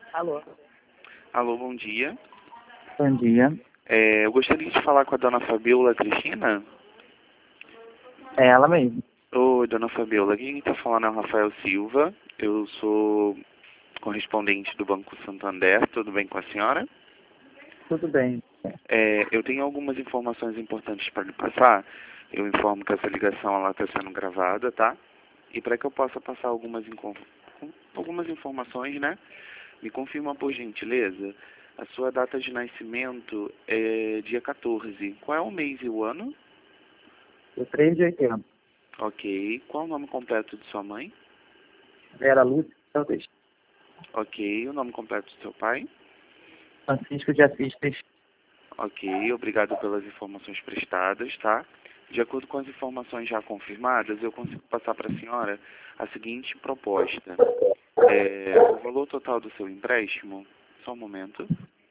Alô, Alô, bom dia. bom dia. Eu gostaria de falar com a dona Fabiola Cristina. É ela mesmo. Oi, dona Fabiola. Quem está falando é o Rafael Silva. Eu sou correspondente do Banco Santander. Tudo bem com a senhora? Tudo bem. Eu tenho algumas informações importantes para lhe passar. Eu informo que essa ligação está sendo gravada, tá? E para que eu possa passar algumas informações, né? Me confirma, por gentileza, a sua data de nascimento é dia 14. Qual é o mês e o ano? O 3 de 80. Ok. Qual o nome completo de sua mãe? Vera Lúcia Santos. Ok. O nome completo do seu pai? Francisco de Assis Teixeira. Ok. Obrigado pelas informações prestadas, tá? De acordo com as informações já confirmadas, eu consigo passar para a senhora a seguinte proposta. O valor total do seu empréstimo, só um momento.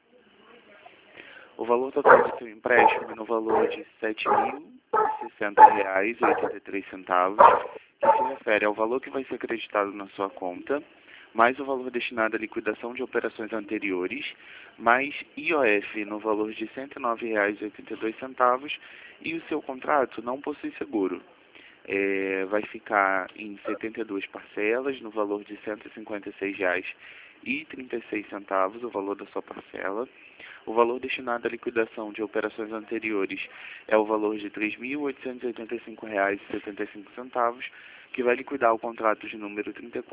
O valor total do seu empréstimo é no valor de R$ 7.060,83, que se refere ao valor que vai ser acreditado na sua conta, mais o valor destinado à liquidação de operações anteriores, mais IOF no valor de R$ 109,82, e o seu contrato não possui seguro. Vai ficar em 72 parcelas, no valor de R$ 156,36, o valor da sua parcela. O valor destinado à liquidação de operações anteriores é o valor de R$ 3.885,75, que vai liquidar o contrato de número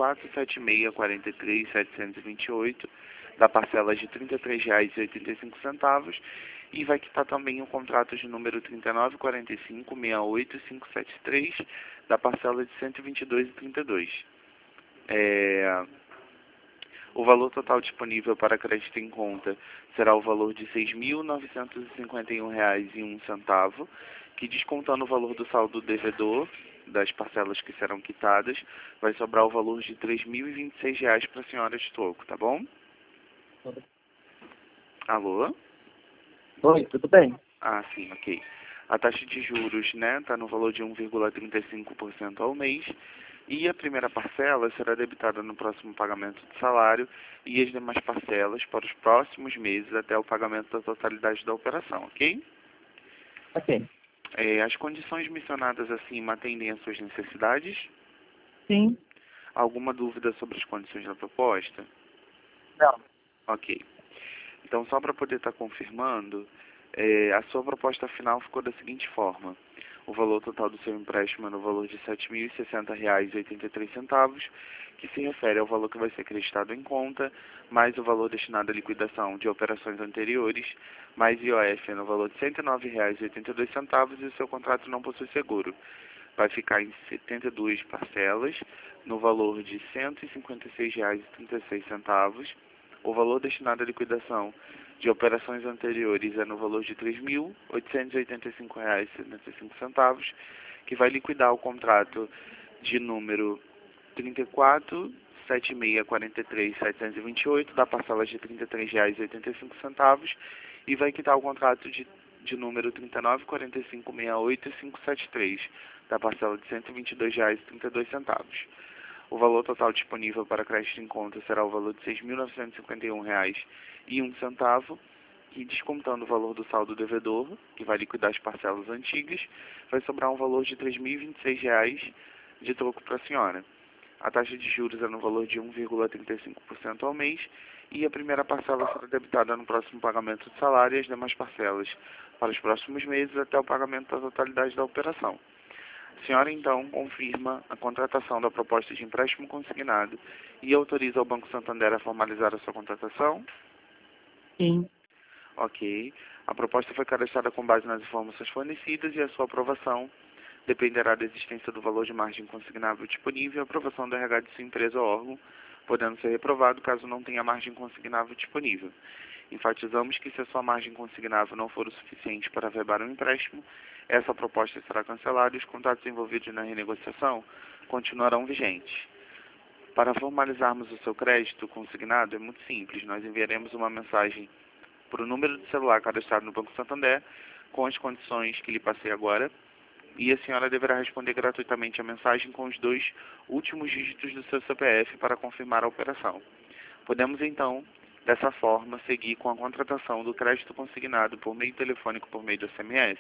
34.7643.728, da parcela de R$ 33,85, e vai quitar também o contrato de número 39.45.68.573, da parcela de R$ 122,32. O valor total disponível para crédito em conta será o valor de R$ 6.951,01, que, descontando o valor do saldo devedor das parcelas que serão quitadas, vai sobrar o valor de R$ 3.026 para a senhora de troco, tá bom? Alô? Oi, tudo bem? Ah, sim, ok. A taxa de juros, né, está no valor de 1,35% ao mês, e a primeira parcela será debitada no próximo pagamento do salário e as demais parcelas para os próximos meses até o pagamento da totalidade da operação, ok? Ok. As condições mencionadas acima atendem às suas necessidades? Sim. Alguma dúvida sobre as condições da proposta? Não. Ok. Então, só para poder estar confirmando, a sua proposta final ficou da seguinte forma. O valor total do seu empréstimo é no valor de R$ 7.060,83, que se refere ao valor que vai ser acreditado em conta, mais o valor destinado à liquidação de operações anteriores, mais IOF no valor de R$ 109,82, e o seu contrato não possui seguro. Vai ficar em 72 parcelas, no valor de R$ 156,36. O valor destinado à liquidação de operações anteriores é no valor de R$ 3.885,75, que vai liquidar o contrato de número 34.7643.728, da parcela de R$ 33,85, e vai quitar o contrato de número 39.45.68.573, da parcela de R$ 122,32. O valor total disponível para crédito em conta será o valor de R$ 6.951,01, e, descontando o valor do saldo devedor, que vai liquidar as parcelas antigas, vai sobrar um valor de R$ 3.026 de troco para a senhora. A taxa de juros é no valor de 1,35% ao mês, e a primeira parcela será debitada no próximo pagamento do salário e as demais parcelas para os próximos meses até o pagamento da totalidade da operação. A senhora, então, confirma a contratação da proposta de empréstimo consignado e autoriza o Banco Santander a formalizar a sua contratação? Sim. Ok. A proposta foi cadastrada com base nas informações fornecidas, e a sua aprovação dependerá da existência do valor de margem consignável disponível e a aprovação do RH de sua empresa ou órgão, podendo ser reprovado caso não tenha margem consignável disponível. Enfatizamos que, se a sua margem consignável não for o suficiente para averbar um empréstimo, essa proposta será cancelada e os contratos envolvidos na renegociação continuarão vigentes. Para formalizarmos o seu crédito consignado é muito simples. Nós enviaremos uma mensagem para o número de celular cadastrado no Banco Santander com as condições que lhe passei agora, e a senhora deverá responder gratuitamente a mensagem com os 2 últimos dígitos do seu CPF para confirmar a operação. Podemos, então, dessa forma, seguir com a contratação do crédito consignado por meio telefônico por meio do SMS.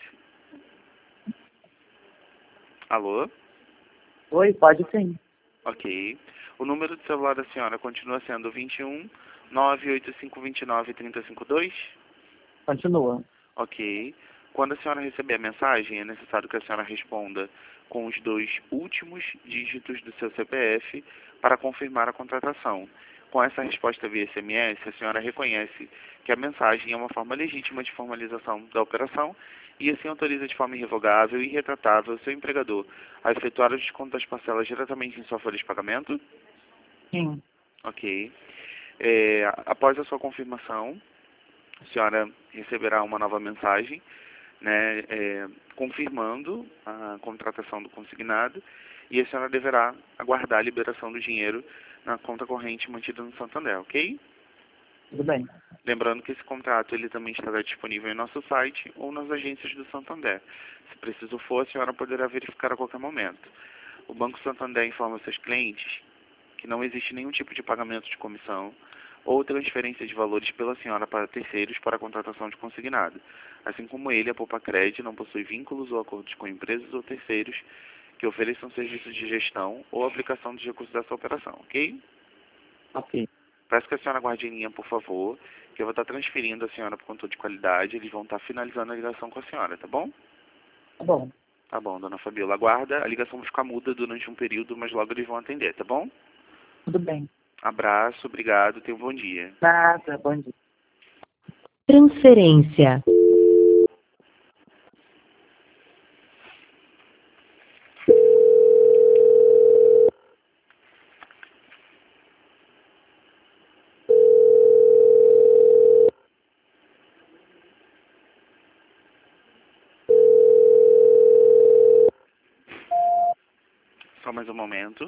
Alô? Oi, pode sim. Ok. O número de celular da senhora continua sendo 21 98529 3052? Continua. Ok. Quando a senhora receber a mensagem, é necessário que a senhora responda com os 2 últimos dígitos do seu CPF para confirmar a contratação. Com essa resposta via SMS, a senhora reconhece que a mensagem é uma forma legítima de formalização da operação e assim autoriza de forma irrevogável e irretratável o seu empregador a efetuar o desconto das parcelas diretamente em sua folha de pagamento? Sim. Ok. Após a sua confirmação, a senhora receberá uma nova mensagem, né, confirmando a contratação do consignado, e a senhora deverá aguardar a liberação do dinheiro na conta corrente mantida no Santander, ok? Tudo bem. Lembrando que esse contrato ele também estará disponível em nosso site ou nas agências do Santander. Se preciso for, a senhora poderá verificar a qualquer momento. O Banco Santander informa seus clientes que não existe nenhum tipo de pagamento de comissão ou transferência de valores pela senhora para terceiros para a contratação de consignado. Assim como ele, a Poupa-Cred não possui vínculos ou acordos com empresas ou terceiros que ofereçam serviços de gestão ou aplicação dos recursos dessa operação, ok? Ok. Peço que a senhora aguarde em linha, por favor, que eu vou estar transferindo a senhora por controle de qualidade. Eles vão estar finalizando a ligação com a senhora, tá bom? Tá bom. Tá bom, dona Fabiola. Aguarda, a ligação vai ficar muda durante um período, mas logo eles vão atender, tá bom? Tudo bem. Abraço, obrigado, tenha um bom dia. Nada, bom dia. Transferência. Só mais um momento.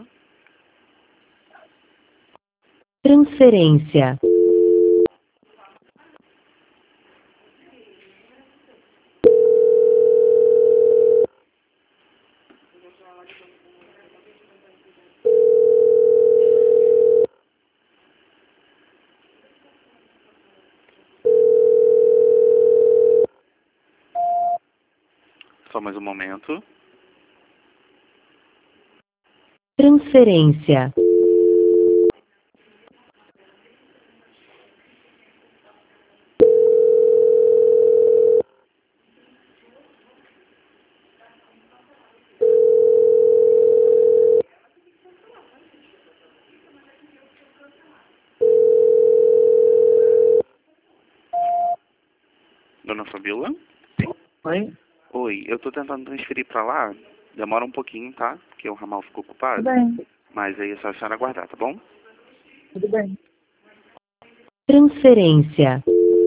Transferência. Só mais um momento. Transferência. Dona Fabiola? Oi? Oi, eu tô tentando transferir pra lá. Demora um pouquinho, tá? Porque o ramal ficou Tudo ocupado. bem. Mas aí é só a senhora aguardar, tá bom? Tudo bem. Transferência.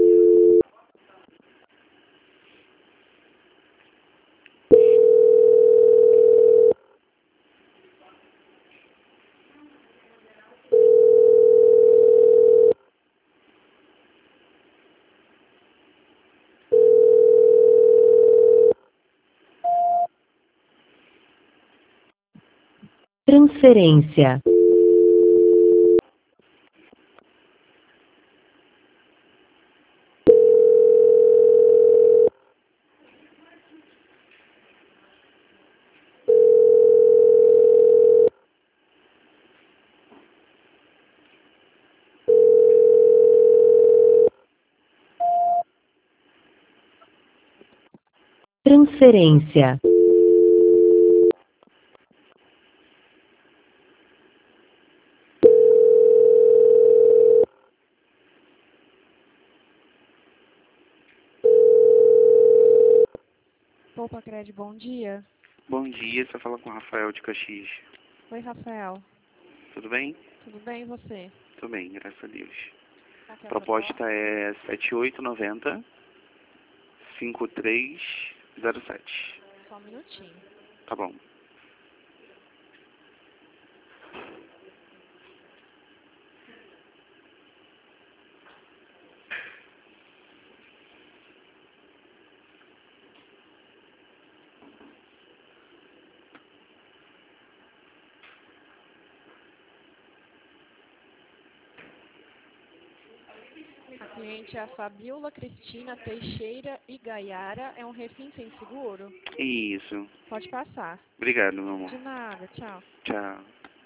Transferência. Transferência. Poupa-Cred, bom dia. Bom dia, você fala com o Rafael de Caxias. Oi, Rafael. Tudo bem? Tudo bem e você? Tudo bem, graças a Deus. Qual que é A a proposta é 7890 5307. Só um minutinho. Tá bom. A cliente é a Fabiola Cristina Teixeira e Gaiara. É um refém sem seguro? Isso. Pode passar. Obrigado, meu amor. De nada, tchau. Tchau.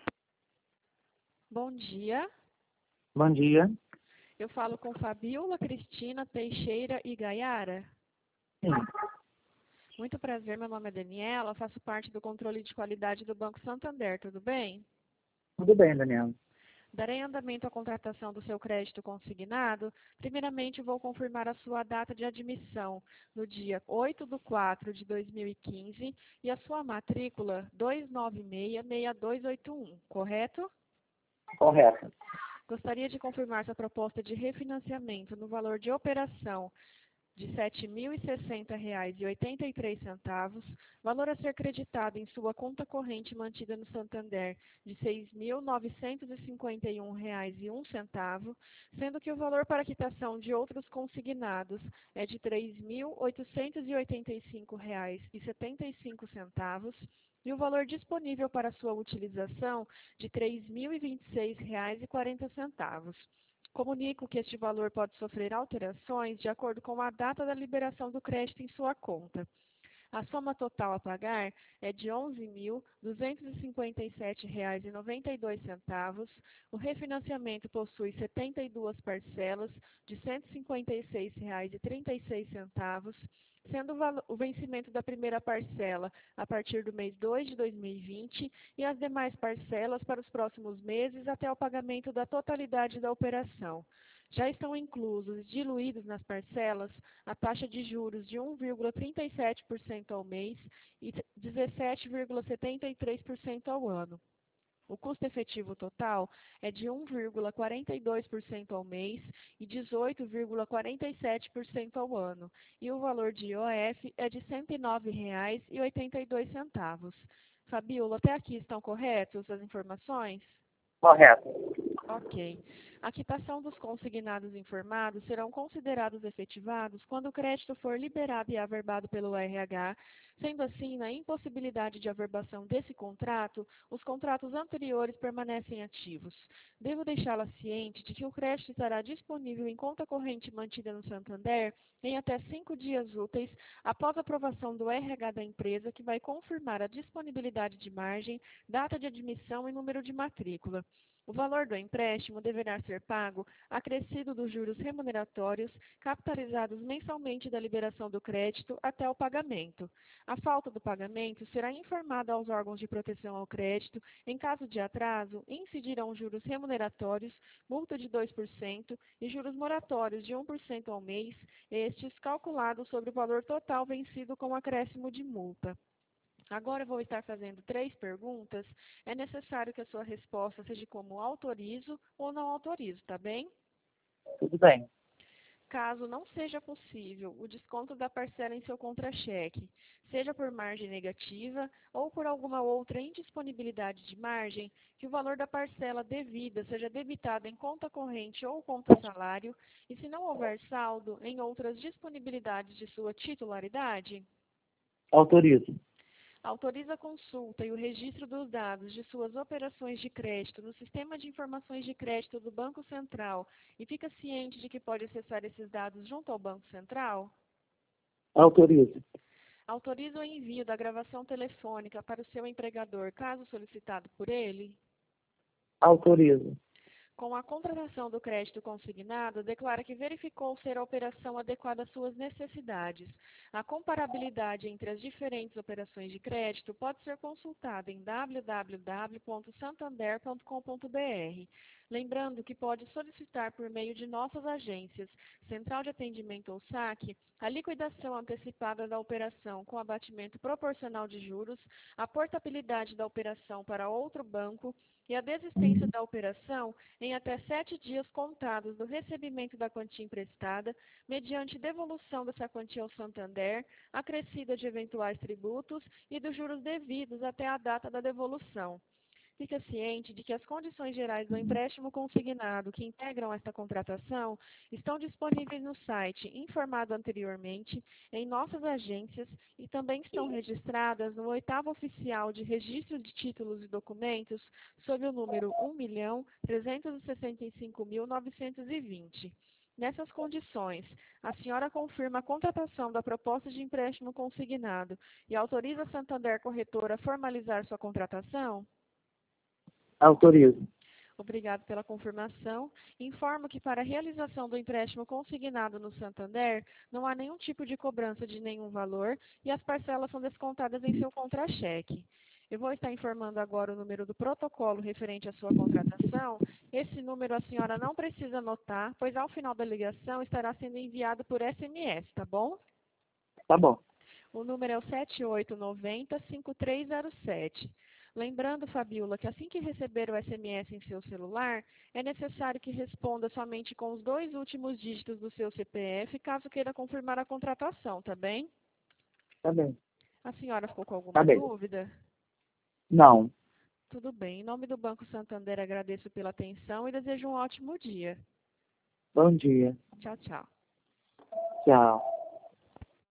Bom dia. Bom dia. Eu falo com Fabiola Cristina Teixeira e Gaiara. Sim. Muito prazer, meu nome é Daniela, faço parte do controle de qualidade do Banco Santander, tudo bem? Tudo bem, Daniela. Darei andamento à contratação do seu crédito consignado. Primeiramente, vou confirmar a sua data de admissão no dia 8/4/2015 e a sua matrícula 2966281, correto? Correto. Gostaria de confirmar sua proposta de refinanciamento no valor de operação de R$ 7.060,83, valor a ser creditado em sua conta corrente mantida no Santander de R$ 6.951,01, sendo que o valor para quitação de outros consignados é de R$ 3.885,75 e o valor disponível para sua utilização de R$ 3.026,40. Comunico que este valor pode sofrer alterações de acordo com a data da liberação do crédito em sua conta. A soma total a pagar é de R$ 11.257,92. O refinanciamento possui 72 parcelas de R$ 156,36, sendo o vencimento da primeira parcela a partir do mês 2 de 2020 e as demais parcelas para os próximos meses até o pagamento da totalidade da operação. Já estão inclusos e diluídos nas parcelas a taxa de juros de 1,37% ao mês e 17,73% ao ano. O custo efetivo total é de 1,42% ao mês e 18,47% ao ano, e o valor de IOF é de R$ 109,82. Fabiola, até aqui estão corretas as informações? Correto. Ok. A quitação dos consignados informados serão considerados efetivados quando o crédito for liberado e averbado pelo RH. Sendo assim, na impossibilidade de averbação desse contrato, os contratos anteriores permanecem ativos. Devo deixá-la ciente de que o crédito estará disponível em conta corrente mantida no Santander em até 5 dias úteis após a aprovação do RH da empresa, que vai confirmar a disponibilidade de margem, data de admissão e número de matrícula. O valor do empréstimo deverá ser pago acrescido dos juros remuneratórios capitalizados mensalmente da liberação do crédito até o pagamento. A falta do pagamento será informada aos órgãos de proteção ao crédito. Em caso de atraso, incidirão juros remuneratórios, multa de 2% e juros moratórios de 1% ao mês, estes calculados sobre o valor total vencido com acréscimo de multa. Agora eu vou estar fazendo 3 perguntas. É necessário que a sua resposta seja como autorizo ou não autorizo, tá bem? Tudo bem. Caso não seja possível o desconto da parcela em seu contra-cheque, seja por margem negativa ou por alguma outra indisponibilidade de margem, que o valor da parcela devida seja debitado em conta corrente ou conta salário, e se não houver saldo, em outras disponibilidades de sua titularidade. Autorizo. Autoriza a consulta e o registro dos dados de suas operações de crédito no Sistema de Informações de Crédito do Banco Central e fica ciente de que pode acessar esses dados junto ao Banco Central? Autorizo. Autoriza o envio da gravação telefônica para o seu empregador, caso solicitado por ele? Autorizo. Com a contratação do crédito consignado, declara que verificou ser a operação adequada às suas necessidades. A comparabilidade entre as diferentes operações de crédito pode ser consultada em www.santander.com.br. Lembrando que pode solicitar por meio de nossas agências, Central de Atendimento ou SAC, a liquidação antecipada da operação com abatimento proporcional de juros, a portabilidade da operação para outro banco e a desistência da operação em até 7 dias contados do recebimento da quantia emprestada, mediante devolução dessa quantia ao Santander, acrescida de eventuais tributos e dos juros devidos até a data da devolução. Fica ciente de que as condições gerais do empréstimo consignado que integram esta contratação estão disponíveis no site informado anteriormente, em nossas agências e também estão registradas no 8º Oficial de Registro de Títulos e Documentos sob o número 1.365.920. Nessas condições, a senhora confirma a contratação da proposta de empréstimo consignado e autoriza a Santander Corretora a formalizar sua contratação? Autorizo. Obrigado pela confirmação. Informo que para a realização do empréstimo consignado no Santander, não há nenhum tipo de cobrança de nenhum valor e as parcelas são descontadas em seu contra-cheque. Eu vou estar informando agora o número do protocolo referente à sua contratação. Esse número a senhora não precisa anotar, pois ao final da ligação estará sendo enviado por SMS, tá bom? Tá bom. O número é o 7890-5307. Lembrando, Fabiola, que assim que receber o SMS em seu celular, é necessário que responda somente com os 2 últimos dígitos do seu CPF, caso queira confirmar a contratação, tá bem? Tá bem. A senhora ficou com alguma Tá bem. dúvida? Não. Tudo bem. Em nome do Banco Santander, agradeço pela atenção e desejo um ótimo dia. Bom dia. Tchau, tchau. Tchau.